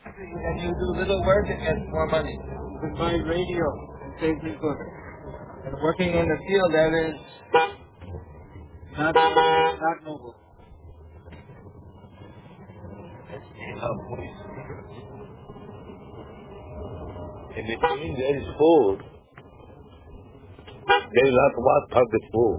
And you do little work and get more money. You can buy radio and save people. And working in the field, that is not noble. In between there is food. There is not much of the food.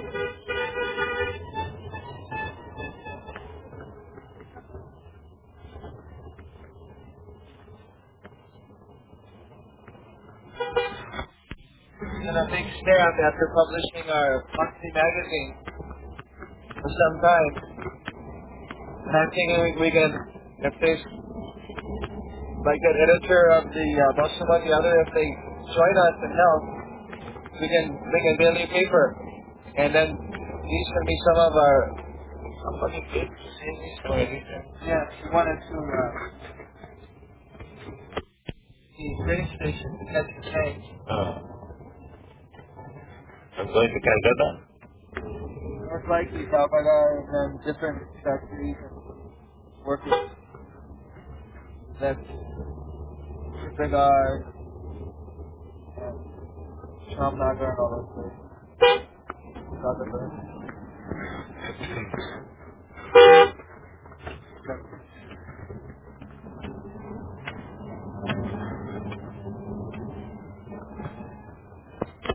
And a big staff after publishing our monthly magazine for some time. And I'm thinking we can, if there's like the editor of the Muslim and the other, if they join us and help, we can make a daily paper. And then these can be some of our... Yes, we wanted to the radio station to catch the change. I'm going to Calcutta. Most likely Calcutta and then different factories and workers. That's Srinagar and Shamnagar and all those places.